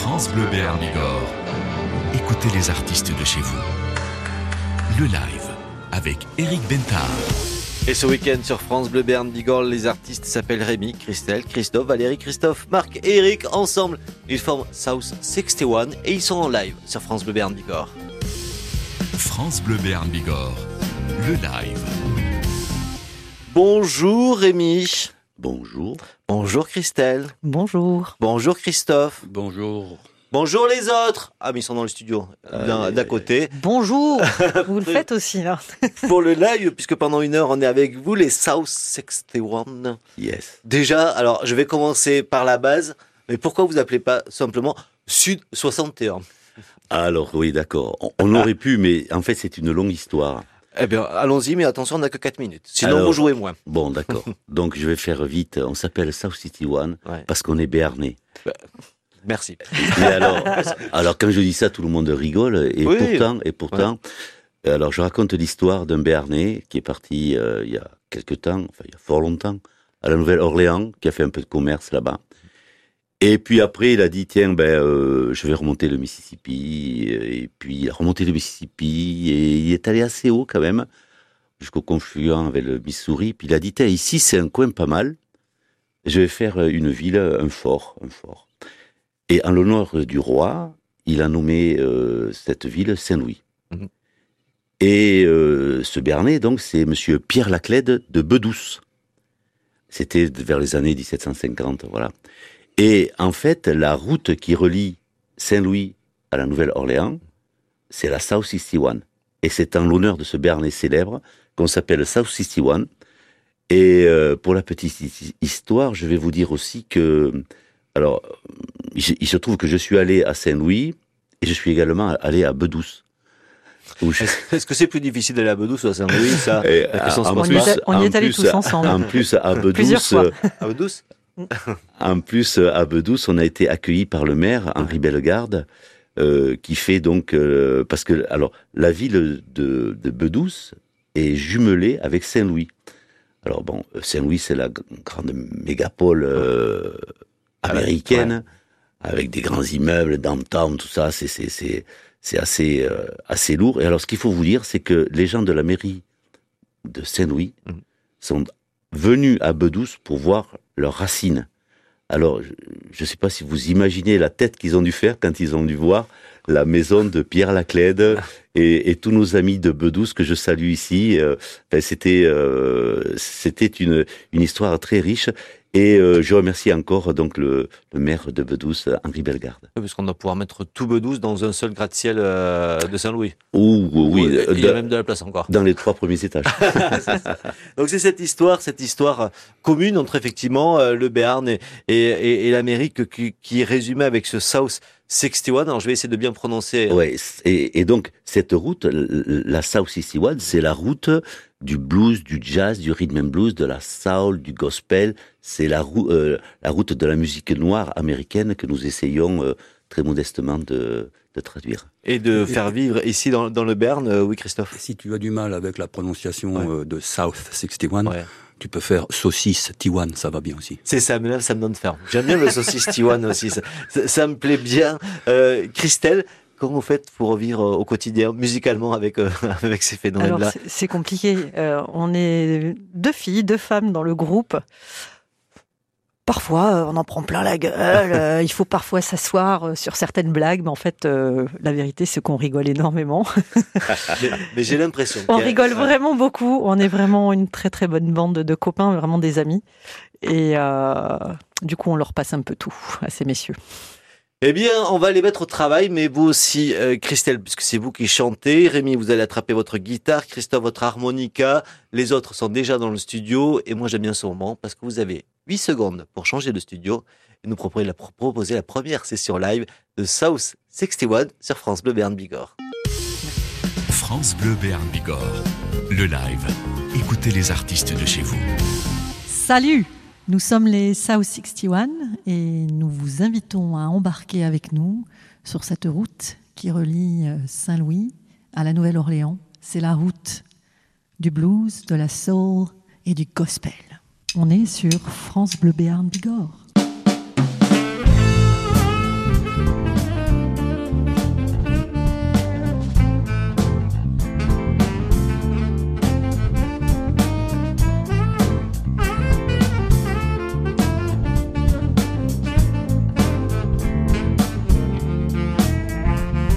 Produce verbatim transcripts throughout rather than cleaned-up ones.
France Bleu Béarn Bigorre. Écoutez les artistes de chez vous. Le live avec Eric Bentard. Et ce week-end sur France Bleu Béarn Bigorre, les artistes s'appellent Rémi, Christelle, Christophe, Valérie, Christophe, Marc et Eric. Ensemble, ils forment South soixante et un et ils sont en live sur France Bleu Béarn Bigorre. France Bleu Béarn Bigorre, le live. Bonjour Rémi. Bonjour. Bonjour Christelle. Bonjour. Bonjour Christophe. Bonjour. Bonjour les autres. Ah mais ils sont dans le studio, d'un, d'à côté. Bonjour. Vous le faites aussi là. Pour le live, puisque pendant une heure on est avec vous, les South soixante et un. Yes. Déjà, alors je vais commencer par la base, mais pourquoi vous appelez pas simplement Sud soixante et un? Alors oui, d'accord. On, on aurait pu, mais en fait c'est une longue histoire. Eh bien, allons-y, mais attention, on n'a que quatre minutes. Sinon, Alors, vous jouez moins. Bon, d'accord. Donc je vais faire vite. On s'appelle South soixante et un Ouais. parce qu'on est béarnais. Bah, merci. Mais alors, alors quand je dis ça, tout le monde rigole. Et Oui. pourtant, et pourtant, alors je raconte l'histoire d'un béarnais qui est parti euh, il y a quelque temps, enfin il y a fort longtemps, à la Nouvelle-Orléans, qui a fait un peu de commerce là-bas. Et puis après, il a dit, tiens, ben, euh, je vais remonter le Mississippi. Et puis, il a remonté le Mississippi et il est allé assez haut quand même, jusqu'au confluent avec le Missouri. Puis il a dit, tiens, ici, c'est un coin pas mal. Je vais faire une ville, un fort, un fort. Et en l'honneur du roi, il a nommé euh, cette ville Saint-Louis. Mhm. Et euh, ce Béarnais, donc, c'est monsieur Pierre Laclède de Bedouce. C'était vers les années dix-sept cent cinquante, voilà. Et en fait, la route qui relie Saint-Louis à la Nouvelle-Orléans, c'est la South soixante et un. Et c'est en l'honneur de ce Béarnais célèbre qu'on s'appelle South soixante et un. Et euh, pour la petite histoire, je vais vous dire aussi que... Alors, il se trouve que je suis allé à Saint-Louis et je suis également allé à Bedouce. Où je... Est-ce que c'est plus difficile d'aller à Bedouce ou à Saint-Louis, ça? Et, La question se en pose On y pas. est- on y est en allés plus, tous ensemble. En plus, à Plusieurs Bedouce... fois. À Bedouce? En plus, à Bedouce, on a été accueillis par le maire, Henri Bellegarde, euh, qui fait donc... Euh, parce que, alors, la ville de, de Bedouce est jumelée avec Saint-Louis. Alors bon, Saint-Louis, c'est la g- grande mégapole euh, américaine, avec des grands immeubles, downtown, tout ça, c'est, c'est, c'est, c'est assez, euh, assez lourd. Et alors, ce qu'il faut vous dire, c'est que les gens de la mairie de Saint-Louis Mhm. sont venus à Bedouce pour voir leurs racines. Alors, je ne sais pas si vous imaginez la tête qu'ils ont dû faire quand ils ont dû voir la maison de Pierre Laclède et, et tous nos amis de Bedouce que je salue ici. Euh, ben, c'était euh, c'était une, une histoire très riche. Et euh, je remercie encore donc le, le maire de Bedouce, Henri Bellegarde. Parce qu'on doit pouvoir mettre tout Bedouce dans un seul gratte-ciel euh, de Saint-Louis. Ou oui, Il y a de- même de la place encore. dans les trois premiers étages. Donc c'est cette histoire, cette histoire commune entre effectivement euh, le Béarn et, et, et, et l'Amérique qui, qui est résumée avec ce South soixante et un. Alors je vais essayer de bien prononcer. Ouais, et, et donc cette route, l- la South soixante et un, c'est la route du blues, du jazz, du rhythm and blues, de la soul, du gospel. C'est la, rou- euh, la route de la musique noire américaine que nous essayons euh, très modestement de, de traduire. Et de faire vivre ici dans, dans le Béarn. Euh, oui Christophe. Si tu as du mal avec la prononciation Ouais. euh, de South soixante et un, Ouais. tu peux faire saucisse Tiwan, ça va bien aussi. C'est ça, mais là, ça me donne faim. J'aime bien le saucisse Tiwan aussi, ça, ça, ça me plaît bien. Euh, Christelle, comment vous faites pour vivre euh, au quotidien, musicalement, avec, euh, avec ces Alors phénomènes-là? c'est, c'est compliqué. Euh, on est deux filles, deux femmes dans le groupe. Parfois, euh, on en prend plein la gueule. euh, il faut parfois s'asseoir euh, sur certaines blagues, mais en fait, euh, la vérité, c'est qu'on rigole énormément. Mais, mais j'ai l'impression. On qu'il y a- rigole vraiment beaucoup. On est vraiment une très très bonne bande de copains, vraiment des amis. Et euh, du coup, on leur passe un peu tout à ces messieurs. Eh bien, on va les mettre au travail, mais vous aussi, euh, Christelle, puisque c'est vous qui chantez. Rémi, vous allez attraper votre guitare. Christophe, votre harmonica. Les autres sont déjà dans le studio. Et moi, j'aime bien ce moment parce que vous avez huit secondes pour changer de studio et nous proposer la, proposer la première session live de South soixante et un sur France Bleu Béarn Bigorre. France Bleu Béarn Bigorre, le live. Écoutez les artistes de chez vous. Salut! Nous sommes les South soixante et un et nous vous invitons à embarquer avec nous sur cette route qui relie Saint-Louis à la Nouvelle-Orléans. C'est la route du blues, de la soul et du gospel. On est sur France Bleu Béarn Bigorre.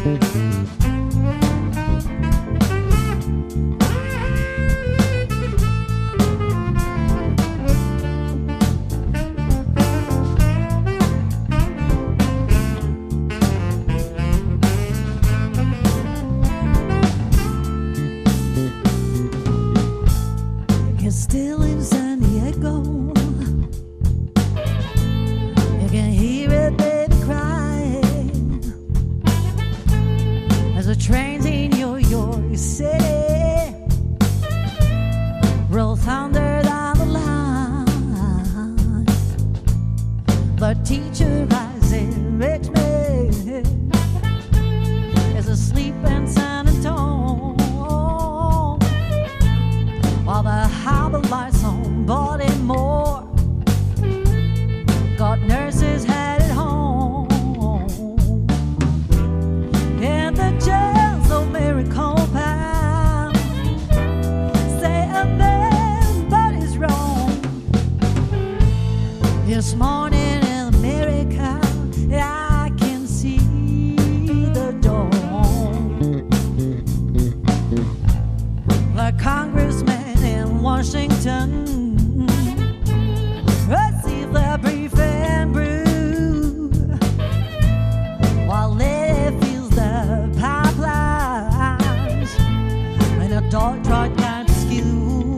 You're still in San Diego. You can hear it, baby, crying as the trains in New York City roll thunder down the line. The teacher rising Richmond is asleep in San Antonio, while the harbor lights on Baltimore got nurses headed home. In the jails of Mary Compound, say a man, but it's wrong. This morning in America, I can see the dawn. The congressman in Washington receive their brief and brew, while Lady fills the pipelines in a dark, dry kind of skew.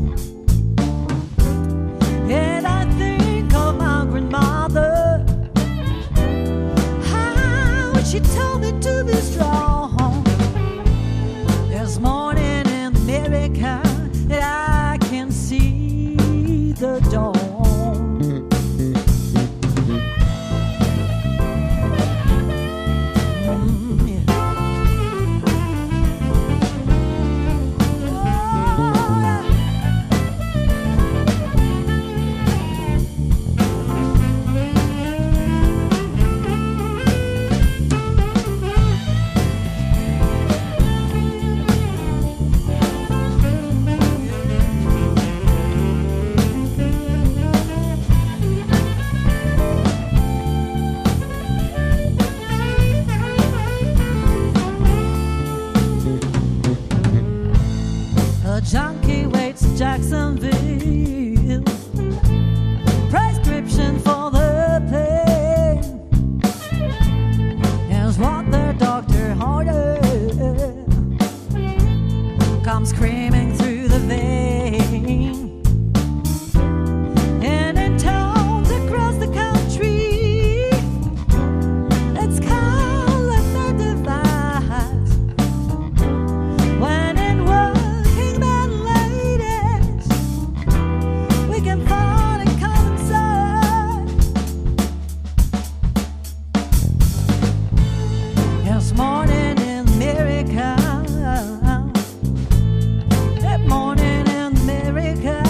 And I think of my grandmother, how she told me to be strong. This morning in America, I can see the dawn. Mm, yeah. Oh, yeah. A junkie waits in Jacksonville, prescription for the pain is what the doctor ordered, comes screaming through the vein. And in towns across the country, it's called a device. When in working man ladies, we can find a common side. This morning in America, that morning in America,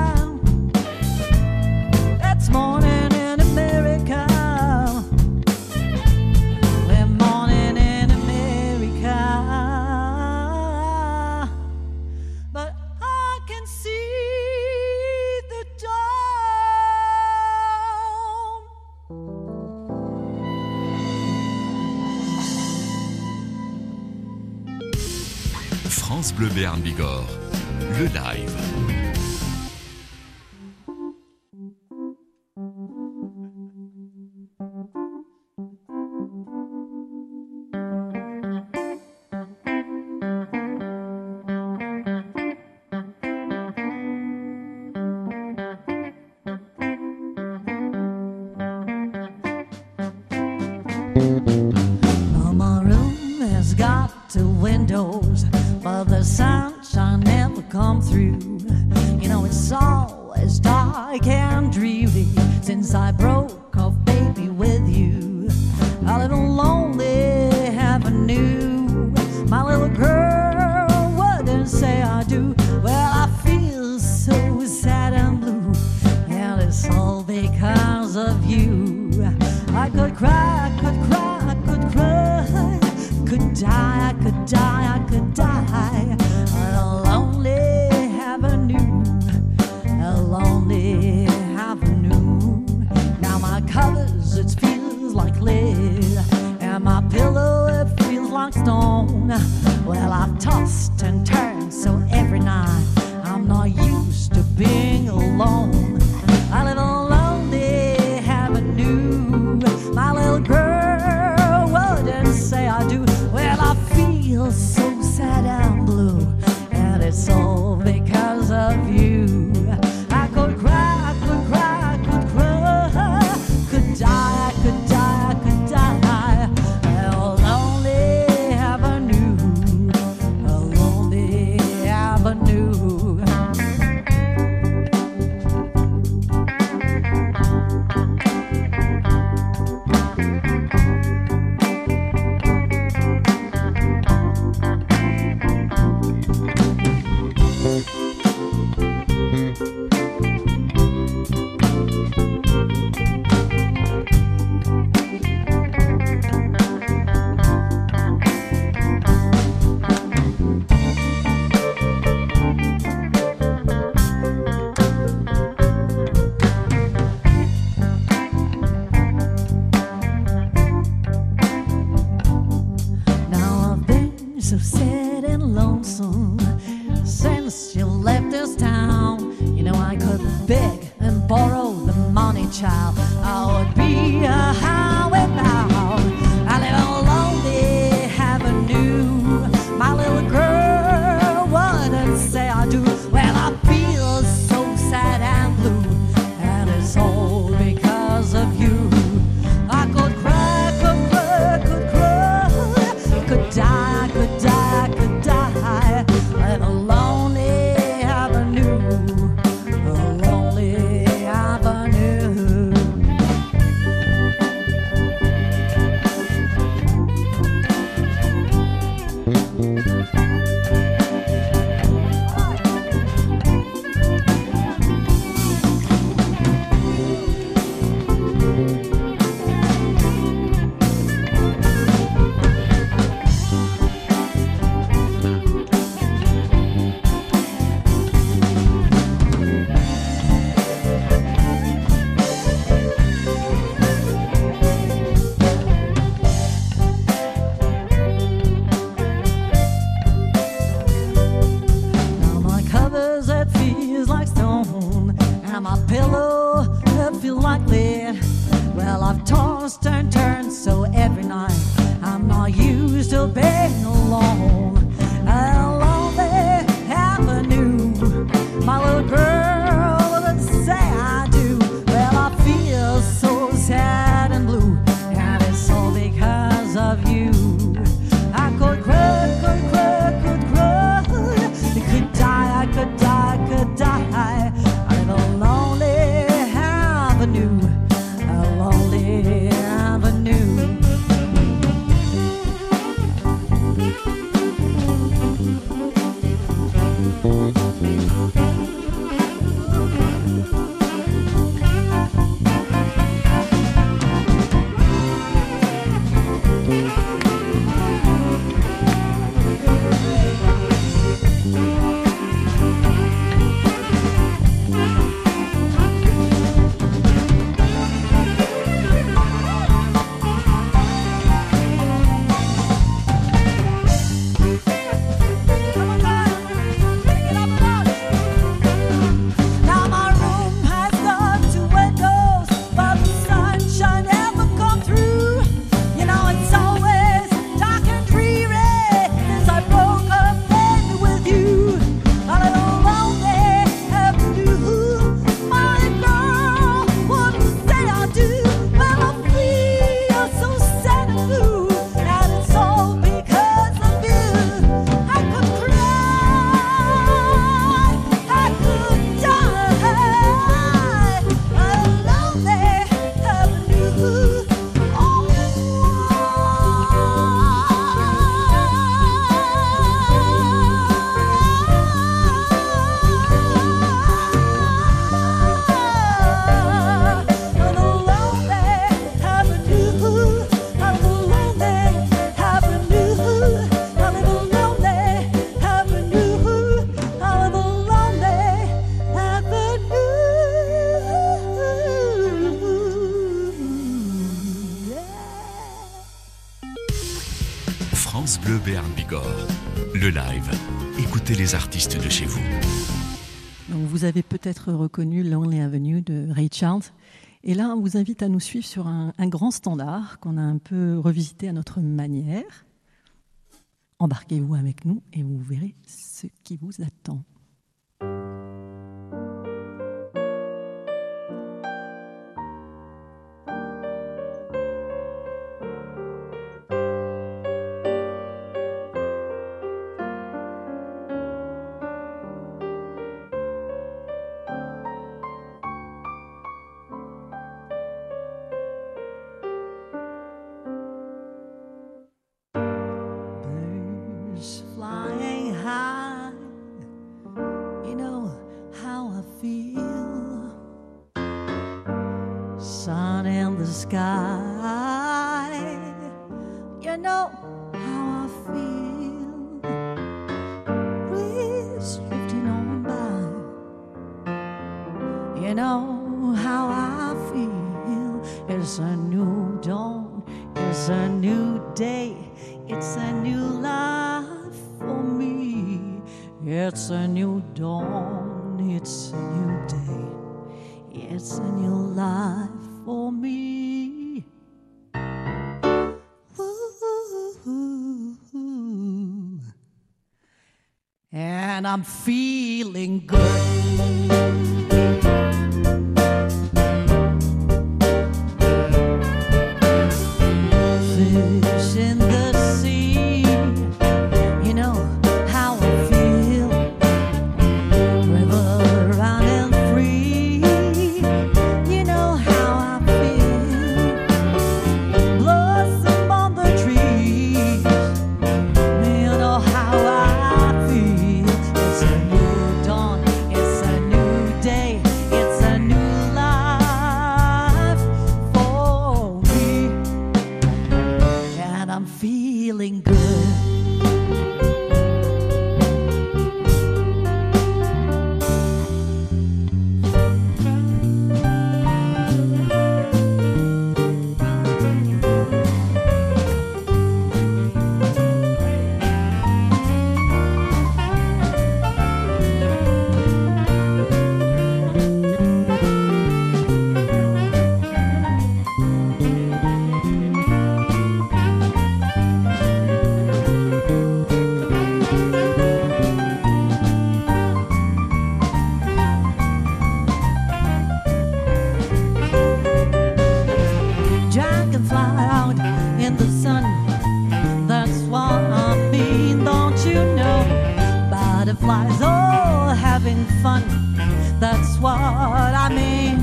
that's morning in America, that morning in America. But I can see the dawn. France Bleu Béarn Bigorre, le live. Well, my room has got two windows, but the sunshine never come through. You know, it's always dark and dreary since I broke off, baby, with you. A little lonely avenue, my little girl wouldn't say I do. Well, I feel so sad and blue, and it's all because of you. I could cry, I could cry, I could cry, could die, I could die, I could die. A lonely avenue, a lonely avenue. Now my covers, it feels like lead, and my pillow, it feels like Well, I've tossed and turned, so every night I'm not used to being alone. I live on Lonely Avenue. My little girl wouldn't say I do. Well, I feel so sad and blue, and it's all because of you. I could cry, I could cry, I could cry, could die, I could die, I could die. Well, Lonely Avenue, a Lonely Avenue. Now I've been so sad and lonesome since you left this town. You know I could beg and borrow the money, child. I would be a highway bound. I live on Lonely Avenue. My little girl wouldn't say I do. Well, I feel so sad and blue, and it's all because of you. I could cry, could cry, could cry, could die, could die, could die. I live on Lonely Avenue, a Lonely Avenue. Now my covers that feels like stone, and my pillow that feels like lead. Well, I've tossed and turned, so every night I'm not used to being alone. A Lonely Avenue, my little girl would say I do. Well, I feel so sad and blue, and it's all because of you. I could cry, could cry, could cry, could die, I could die, I could die. I live a Lonely Avenue, a Lonely Avenue. France Bleu Béarn Bigorre. Le live. Écoutez les artistes de chez vous. Donc vous avez peut-être reconnu Lonely Avenue de Ray Charles. Et là, on vous invite à nous suivre sur un, un grand standard qu'on a un peu revisité à notre manière. Embarquez-vous avec nous et vous verrez ce qui vous attend. Flying high, you know how I feel. Sun in the sky, you know how I feel. Breeze drifting on by, you know how I feel. It's a new dawn, it's a new day, it's a new life for me. It's a new dawn, it's a new day, it's a new life for me. Ooh, and I'm feeling good. Fish in the sea, you know how I feel. River running free, you know how I feel. Blossom on the trees, you know how I feel. It's a new dawn, it's a new day, it's a new life for me. And I'm feeling good. Dragonfly out in the sun, that's what I mean, don't you know? Butterflies all having fun, that's what I mean.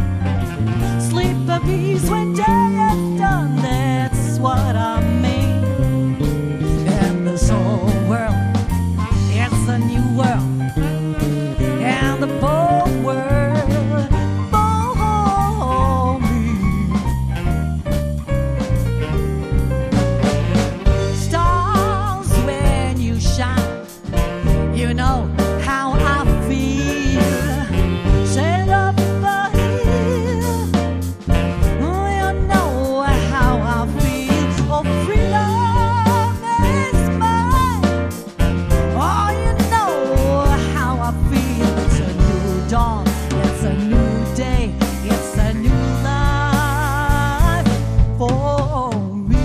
Sleep bees when day is done, that's what I mean. And this whole world, it's a new world, and the whole world for me. Stars when you shine, you know how I feel. Set up a hill, you know how I feel. Oh, freedom is mine. Oh, you know how I feel. It's a new dawn, it's a new day, it's a new life for me.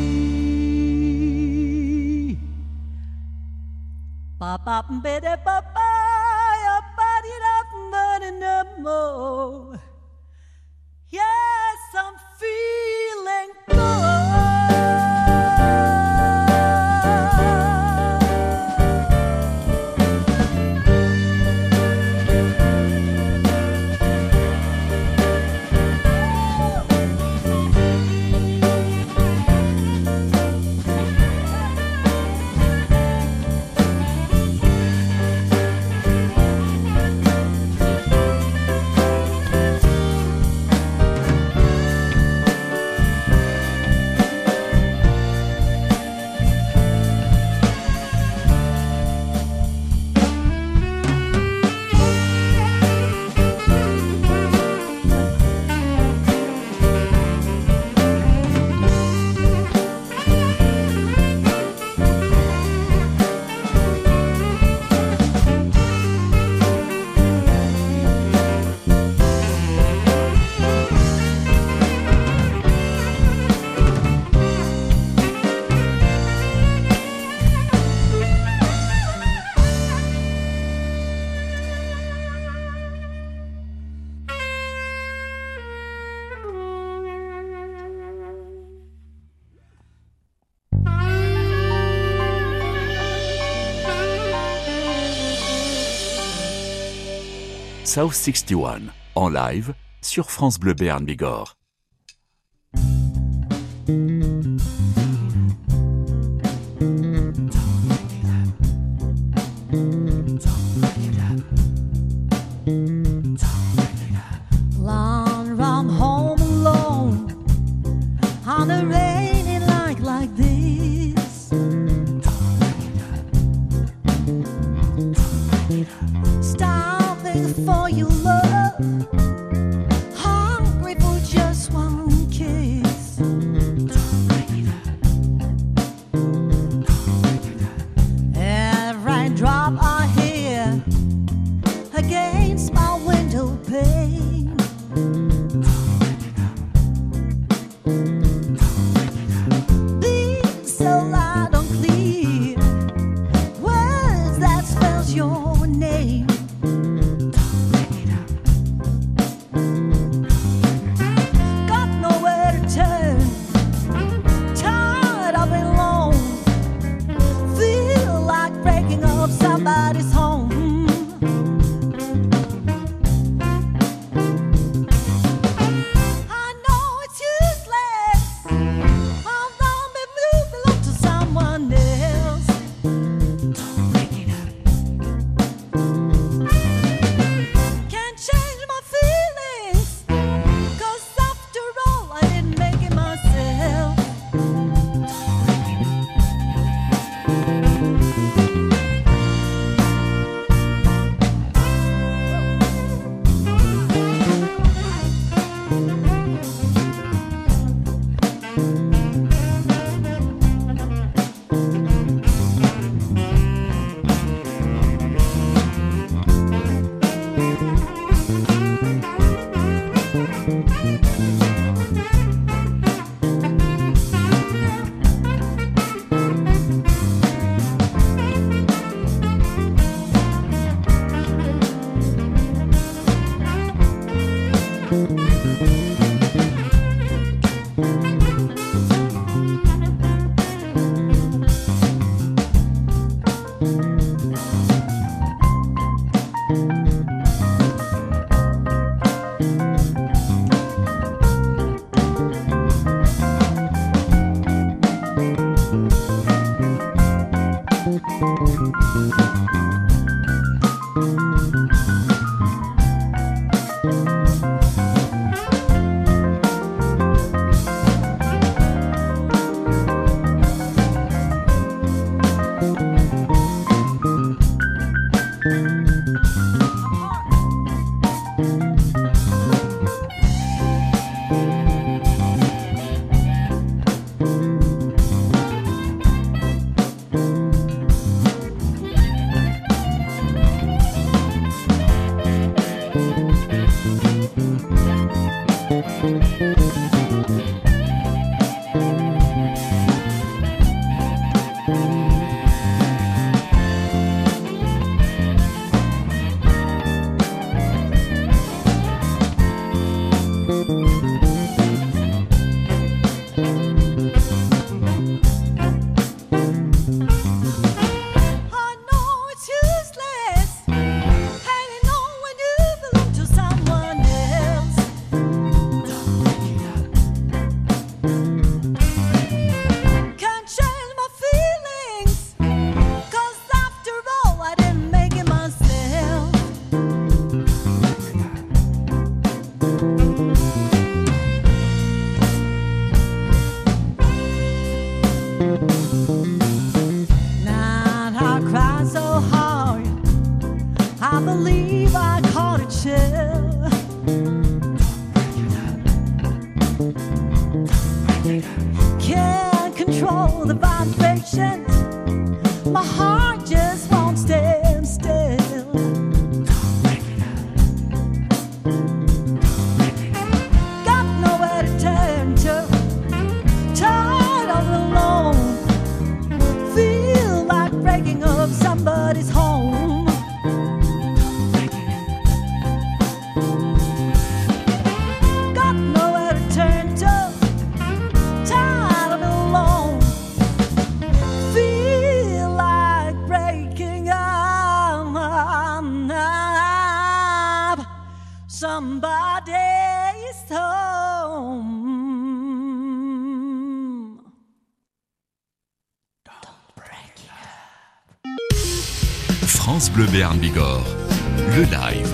Ba ba ba da ba ba ya ba di da ba da na mo. Yes, I'm feeling good. South soixante et un, en live sur France Bleu Béarn Bigorre. Long run home alone on a rainy night like this. Starving for your love, hungry for just one kiss. Every drop I hear against my window pane. Being so loud and clear, words that spells your name. Got nowhere to turn, tired of being alone. Feel like breaking up somebody's home. I know it's useless. I'll not be moving up to someone else. Can't change my feelings, 'cause after all I didn't make it myself. I know it's useless hanging on when you belong to someone else. Can't change my feelings, 'cause after all I didn't make it myself. Now I cry so hard, I believe I caught a chill. Can't control the vibrations, my heart just won't stand still. Got nowhere to turn to, tired of alone. Feel like breaking up somebody's home. Got nowhere to turn to, tired of being alone. Feel like breaking France Bleu Béarn Bigorre, le live.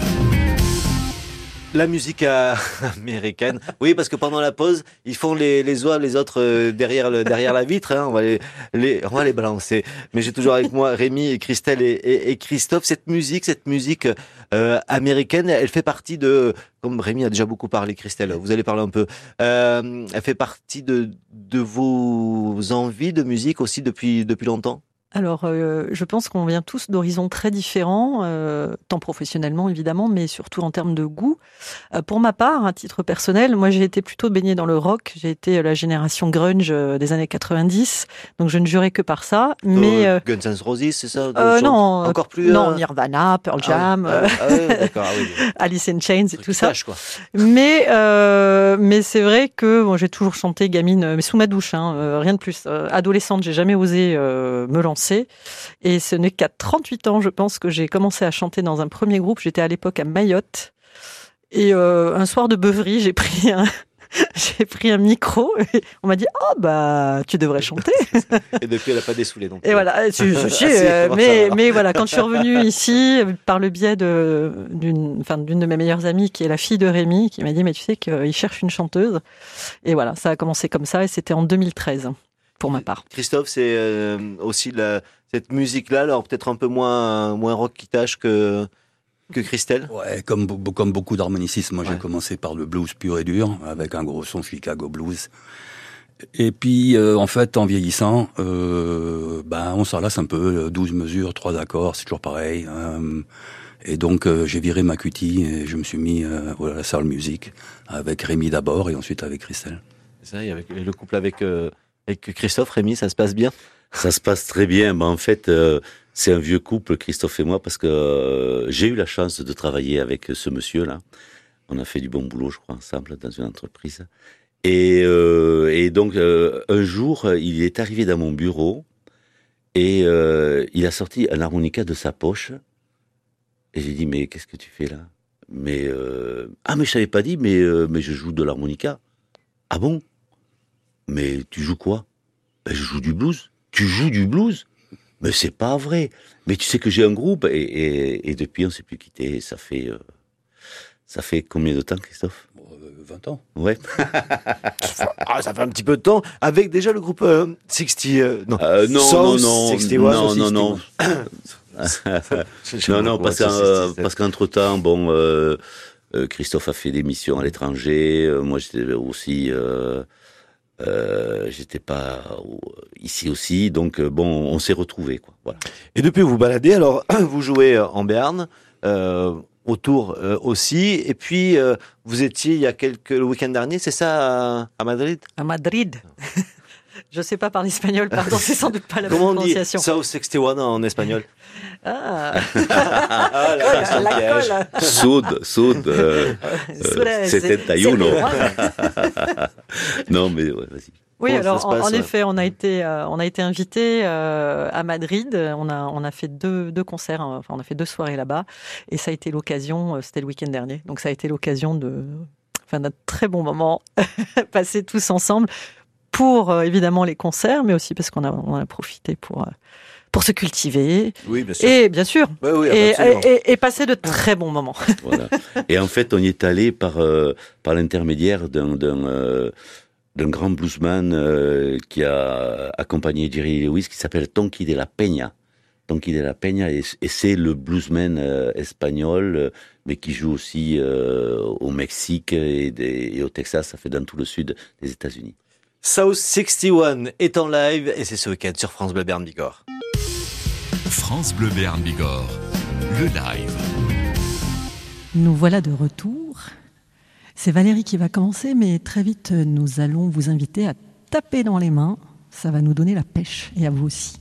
La musique euh, américaine. Oui, parce que pendant la pause, ils font les, les oies, les autres euh, derrière, le, derrière la vitre. Hein, on, va les, les, on va les balancer. Mais j'ai toujours avec moi Rémi, et Christelle et, et, et Christophe. Cette musique, cette musique euh, américaine, elle fait partie de... Comme Rémi a déjà beaucoup parlé, Christelle, vous allez parler un peu. Euh, elle fait partie de, de vos envies de musique aussi depuis, depuis longtemps? Alors, euh, je pense qu'on vient tous d'horizons très différents, euh, tant professionnellement évidemment, mais surtout en termes de goût. Euh, pour ma part, à titre personnel, moi j'ai été plutôt baignée dans le rock. J'ai été la génération grunge euh, des années quatre-vingt-dix, donc je ne jurais que par ça. Mais euh, euh, Guns N' Roses, c'est ça? euh, Non, encore plus. Non, euh... Nirvana, Pearl Jam, ah oui, ah oui, d'accord, ah oui. Alice in Chains et tout ça. Tâche, quoi. Mais euh, mais c'est vrai que bon, j'ai toujours chanté gamine, mais sous ma douche, hein, euh, rien de plus. Euh, adolescente, j'ai jamais osé euh, me lancer. Et ce n'est qu'à trente-huit ans, je pense, que j'ai commencé à chanter dans un premier groupe. J'étais à l'époque à Mayotte. Et euh, un soir de beuverie, j'ai pris un, j'ai pris un micro. Et on m'a dit « Oh, bah, tu devrais chanter !» Et depuis, elle n'a pas dessoulé. Donc. Et voilà. Si, si, si, euh, mais, mais voilà, quand je suis revenue ici, par le biais de, d'une, enfin, d'une de mes meilleures amies, qui est la fille de Rémi, qui m'a dit « Mais tu sais qu'il cherche une chanteuse. » Et voilà, ça a commencé comme ça. Et c'était en deux mille treize. Pour ma part. Christophe, c'est euh, aussi la, cette musique-là, alors peut-être un peu moins, moins rock qui tâche que, que Christelle. Ouais, comme, comme beaucoup d'harmonicistes, moi ouais. J'ai commencé par le blues pur et dur, avec un gros son Chicago Blues. Et puis, euh, en fait, en vieillissant, euh, ben, on s'en lasse un peu, douze mesures, trois accords, c'est toujours pareil. Euh, et donc, euh, j'ai viré ma cutie et je me suis mis euh, à la soul music, avec Rémi d'abord et ensuite avec Christelle. C'est ça, et avec le couple avec... Euh... Et que Christophe, Rémi, ça se passe bien? Ça se passe très bien. Ben, en fait, euh, c'est un vieux couple, Christophe et moi, parce que euh, j'ai eu la chance de travailler avec ce monsieur-là. On a fait du bon boulot, je crois, ensemble, dans une entreprise. Et, euh, et donc, euh, un jour, il est arrivé dans mon bureau et euh, il a sorti un harmonica de sa poche. Et j'ai dit, mais qu'est-ce que tu fais là? Mais euh, ah, mais je t'avais pas dit, mais, euh, mais je joue de l'harmonica. Ah bon? Mais tu joues quoi? Ben, je joue du blues. Tu joues du blues? Mais c'est pas vrai. Mais tu sais que j'ai un groupe et, et, et depuis on s'est plus quitté. Ça fait euh, ça fait combien de temps, Christophe? euh, vingt ans. Ouais. Ah, ça fait un petit peu de temps avec déjà le groupe euh, soixante. Euh, non. Euh, non, South non, non, soixante, non, non, non, non, non, non, parce qu'en, parce qu'entre temps, bon, euh, euh, Christophe a fait des missions à l'étranger. Euh, moi, j'étais aussi. Euh, Euh, j'étais pas ici aussi, donc bon, on s'est retrouvés, quoi. Voilà. Et depuis, vous vous baladez. Alors, vous jouez en Béarn, euh, autour euh, aussi, et puis euh, vous étiez il y a quelques le week-end dernier, c'est ça, à, à Madrid? À Madrid. Je sais pas parler espagnol, pardon, c'est sans doute pas la bonne prononciation. Comment on dit South soixante et un en espagnol? Ah, ah la, la colle. Sud, sud, euh, euh, setenta-uno. Non, mais ouais, vas-y. Oui, Comment alors passe, en, en ouais. effet, on a été, euh, on a été invité euh, à Madrid. On a, on a fait deux, deux concerts, hein, enfin on a fait deux soirées là-bas, et ça a été l'occasion. C'était le week-end dernier, donc ça a été l'occasion de, enfin d'un très bon moment passé tous ensemble pour euh, évidemment les concerts, mais aussi parce qu'on a, on a profité pour. Euh, pour se cultiver. Oui, bien sûr. Et bien sûr. Oui, oui, et, et, et, et passer de très bons moments. Voilà. Et en fait, on y est allé par, euh, par l'intermédiaire d'un, d'un, euh, d'un grand bluesman euh, qui a accompagné Jerry Lewis, qui s'appelle Tonky de la Peña. Tonky de la Peña, et, et c'est le bluesman euh, espagnol, euh, mais qui joue aussi euh, au Mexique et, des, et au Texas, ça fait dans tout le sud des États-Unis. South soixante et un est en live, et c'est ce week-end sur France Bleu Béarn Bigorre. France Bleu Béarn Bigorre, le live. Nous voilà de retour. C'est Valérie qui va commencer, mais très vite, nous allons vous inviter à taper dans les mains. Ça va nous donner la pêche, et à vous aussi.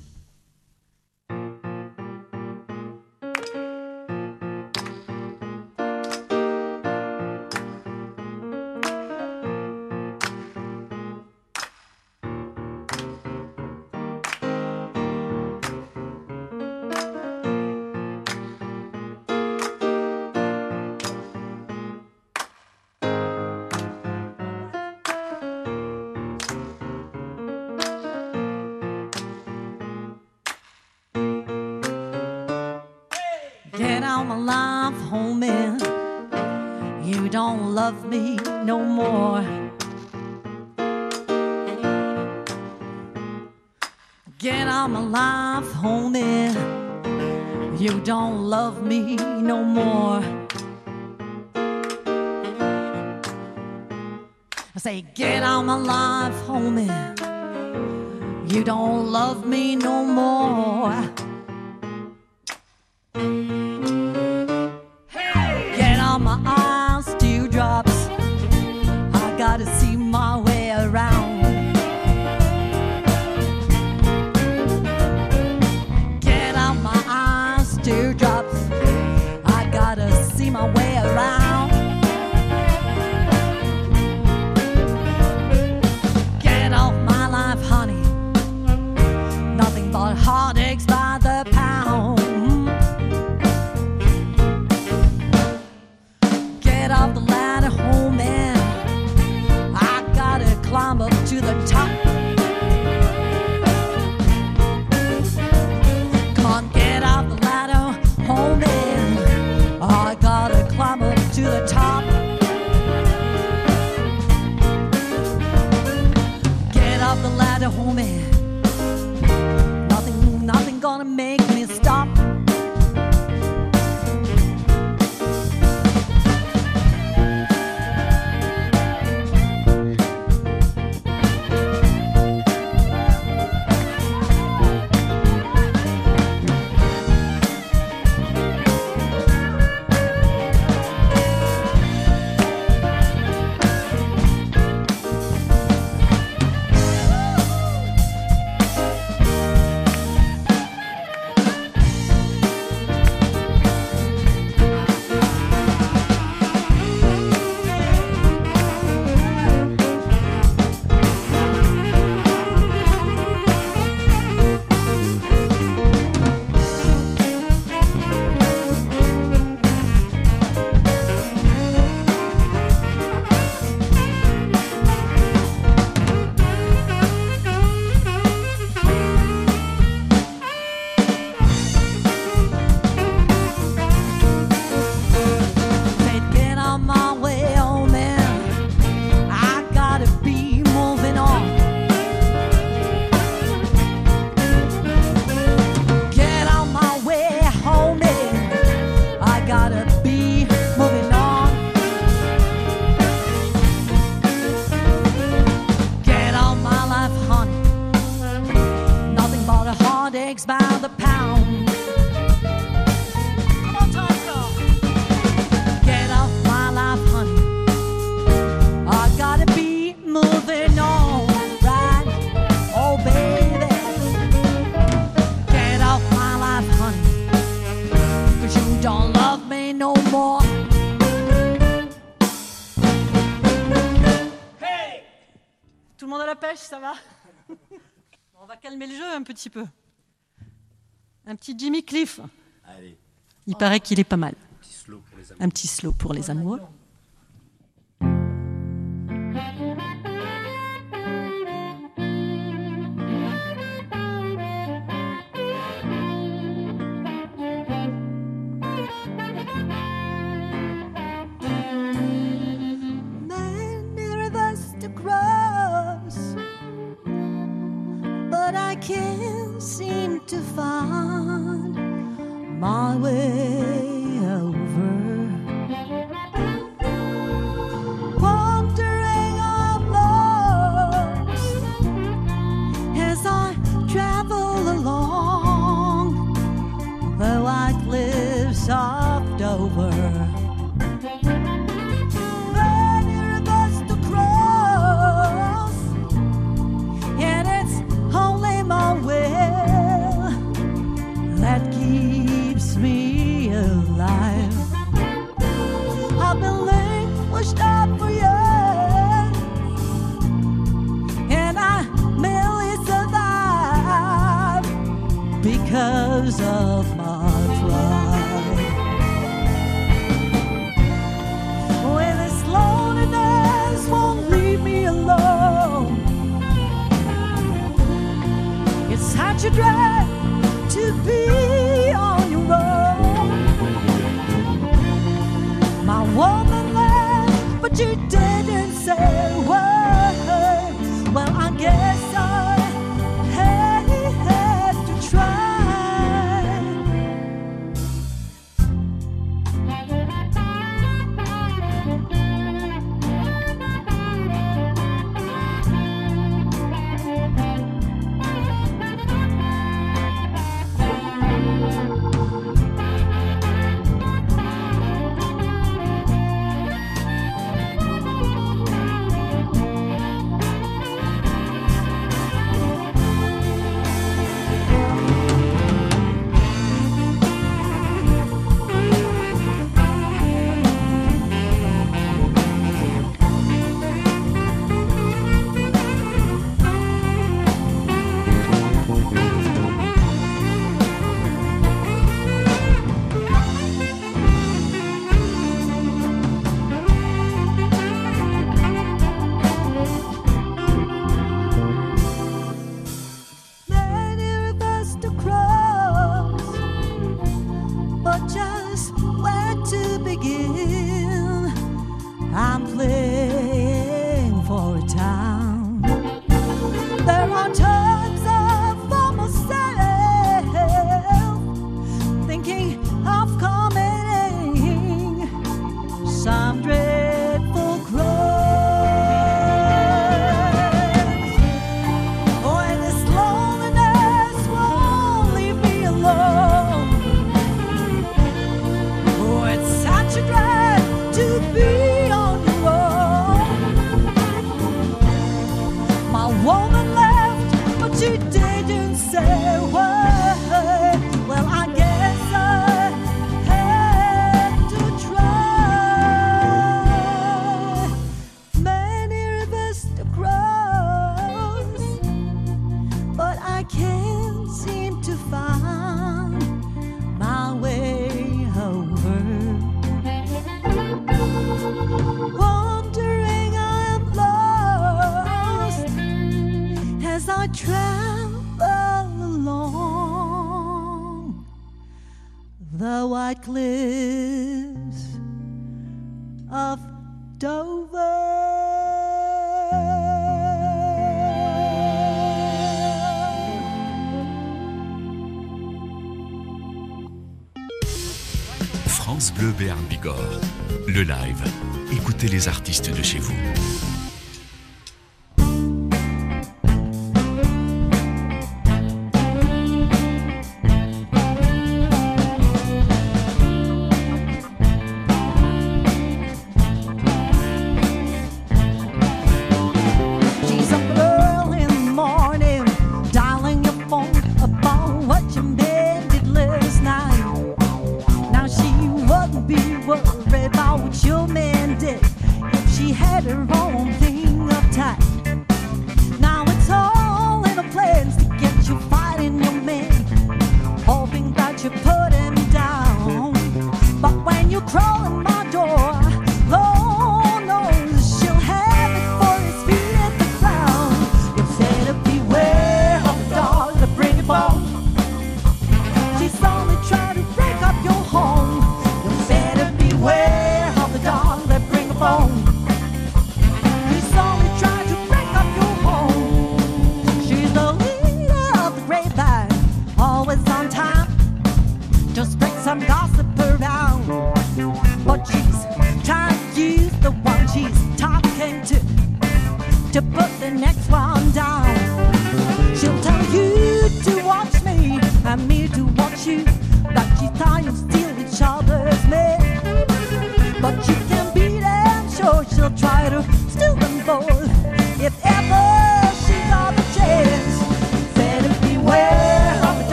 Get out my life, homie. You don't love me no more. Get out my life, homie. You don't love me no more. I say, get out my life, homie. You don't love me no more. Get out my eyes, dewdrops. I gotta see my way around. Get out my eyes, dewdrops. I gotta see my way around. Get off my life, honey. Nothing but heartaches by the pound. Get off the ladder, homie. I gotta climb up to the top. Come on, get off the ladder, homie. I gotta climb up to the top. Get off the ladder, homie. Nothing, nothing gonna make me stop. Ça va? On va calmer le jeu un petit peu. Un petit Jimmy Cliff. Allez. Il paraît qu'il est pas mal. Un petit slow pour les amoureux. I can't seem to find my way over. Wandering I'm lost as I travel along the white cliffs of Dover. Many rivers to cross, and it's only my will that keeps me alive. I've been languished up for years, and I merely survive because of my pride. When this loneliness won't leave me alone, it's such a drag to be on your own. you didn't say a word. Well, I guess I had to try. The white cliffs of France Bleu Béarn Bigorre, le live. Écoutez les artistes de chez vous.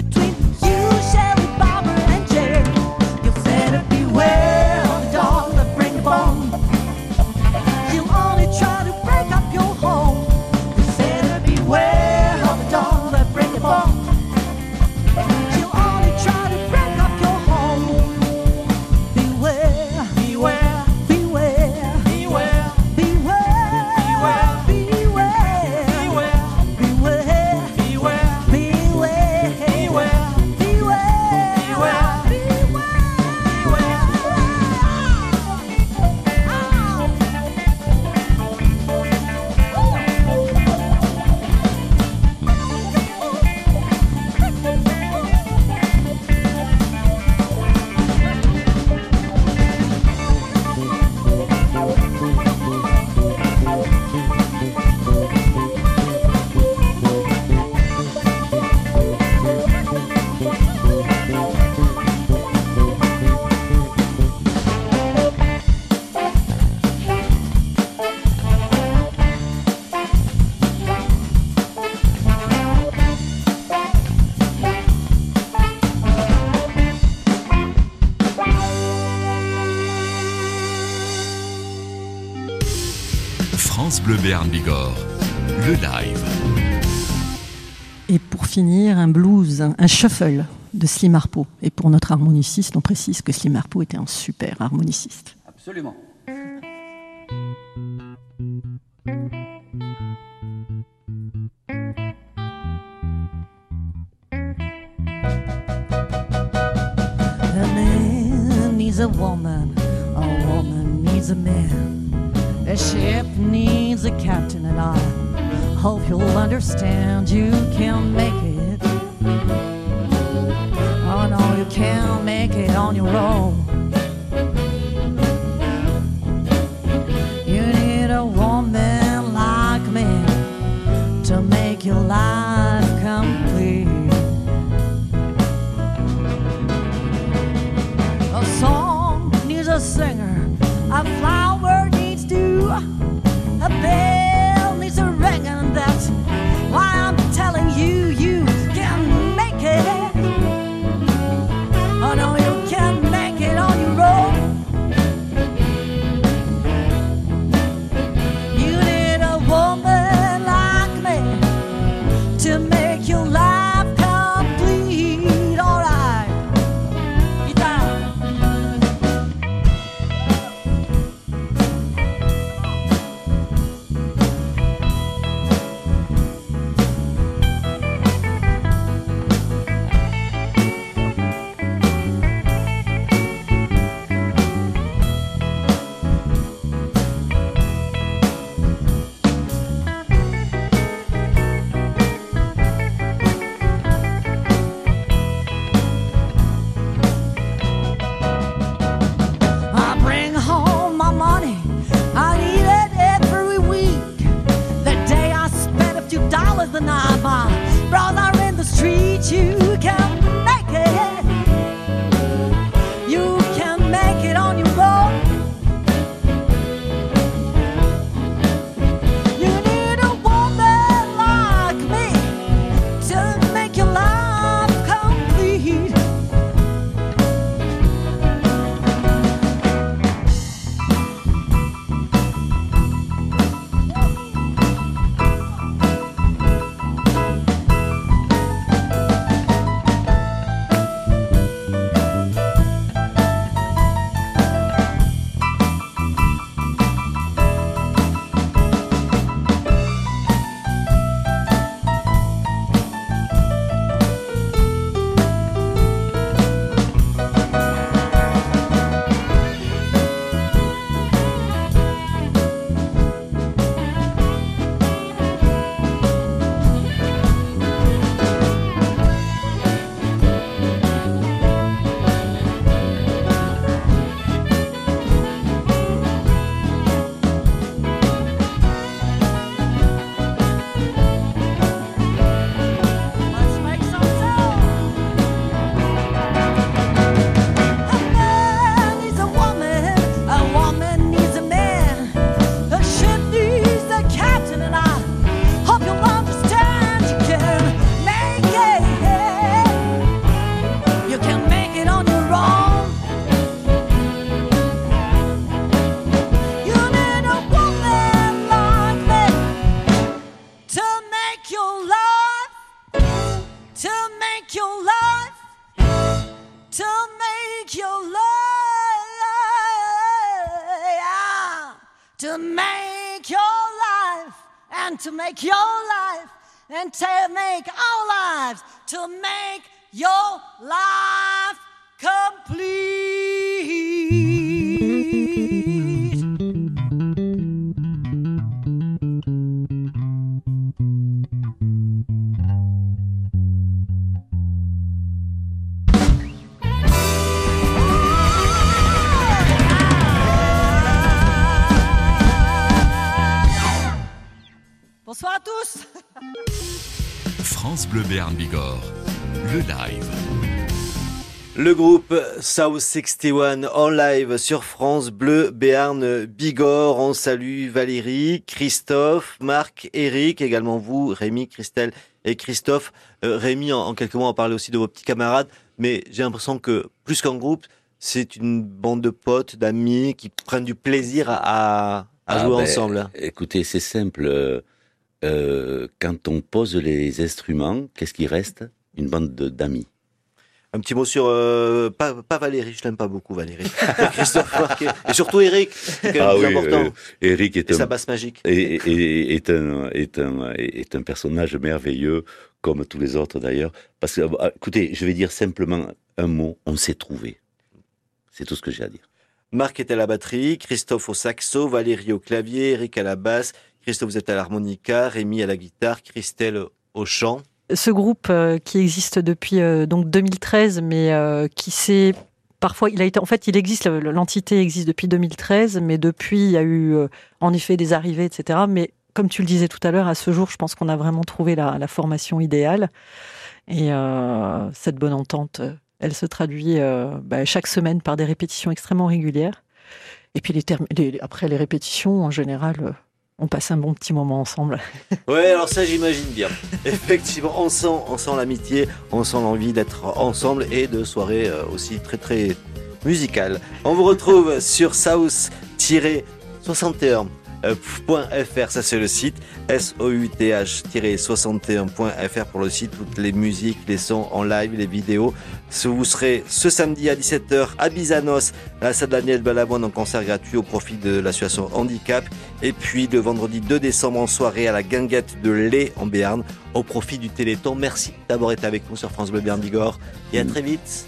between you, Shelly, Barbara, and Jay. You better beware of the dog that bring you bone. He'll only try to break up your home. You better beware of the dog that bring you bone. He'll only try to break up your home. Beware, beware, beware, beware, beware, beware, beware, beware, beware, beware, beware, beware, France Bleu Béarn Bigorre, le live. Et pour finir, un blues, un shuffle de Slim Harpo. Et pour notre harmoniciste, on précise que Slim Harpo était un super harmoniciste. Absolument. A man needs a woman, a woman needs a man. A ship needs a captain, and I hope you'll understand you can't make it. Oh no, you can't make it on your own. You need a woman like me to make your life complete. A song needs a singer, a flower needs dew, a bell needs a ring, and that's why I'm telling you, you can make it. Oh no, you can't make it on your to make your life, and to make your life, and to make our lives, to make your life complete. Bonsoir à tous. France Bleu Béarn Bigorre, le live. Le groupe South soixante et un en live sur France Bleu Béarn Bigorre. On salue Valérie, Christophe, Marc, Eric, également vous, Rémi, Christelle et Christophe. Euh, Rémi, en, en quelques mots, on parlait aussi de vos petits camarades, mais j'ai l'impression que plus qu'un groupe, c'est une bande de potes, d'amis qui prennent du plaisir à, à Ah jouer ben, ensemble. Écoutez, c'est simple. Euh, quand on pose les instruments, qu'est-ce qui reste? Une bande de- d'amis. Un petit mot sur euh, pas, pas Valérie, je l'aime pas beaucoup Valérie. Christophe, Marc et, et surtout Eric, c'est quand même plus important. euh, Eric est Et un, sa basse magique. est, est- est un, est, un, est un personnage merveilleux, comme tous les autres d'ailleurs. Parce que, euh, écoutez, je vais dire simplement un mot, on s'est trouvé. C'est tout ce que j'ai à dire. Marc est à la batterie, Christophe au saxo, Valérie au clavier, Eric à la basse, Christophe vous êtes à l'harmonica, Rémi à la guitare, Christelle au chant. Ce groupe euh, qui existe depuis euh, donc deux mille treize, mais euh, qui s'est parfois, il a été, en fait, il existe, l'entité existe depuis deux mille treize, mais depuis, il y a eu euh, en effet des arrivées, et cetera. Mais comme tu le disais tout à l'heure, à ce jour, je pense qu'on a vraiment trouvé la, la formation idéale. Et euh, cette bonne entente, euh, elle se traduit euh, bah, chaque semaine par des répétitions extrêmement régulières. Et puis les termes, les, après les répétitions, en général, euh, on passe un bon petit moment ensemble. Ouais, alors ça j'imagine bien. Effectivement, on sent, on sent l'amitié, on sent l'envie d'être ensemble et de soirées euh, aussi très très musicales. On vous retrouve sur south soixante et un point f r, ça c'est le site, S O U T H soixante et un point f r pour le site, toutes les musiques, les sons en live, les vidéos. Vous serez ce samedi à dix-sept heures à Bizanos, à la salle Daniel Balavoine en concert gratuit au profit de l'association Handicap. Et puis le vendredi deux décembre en soirée à la Guinguette de Lay en Béarn au profit du Téléthon. Merci d'avoir été avec nous sur France Bleu Béarn Bigorre et à très vite.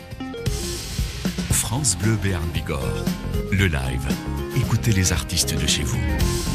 France Bleu Béarn Bigorre, le live. Écoutez les artistes de chez vous.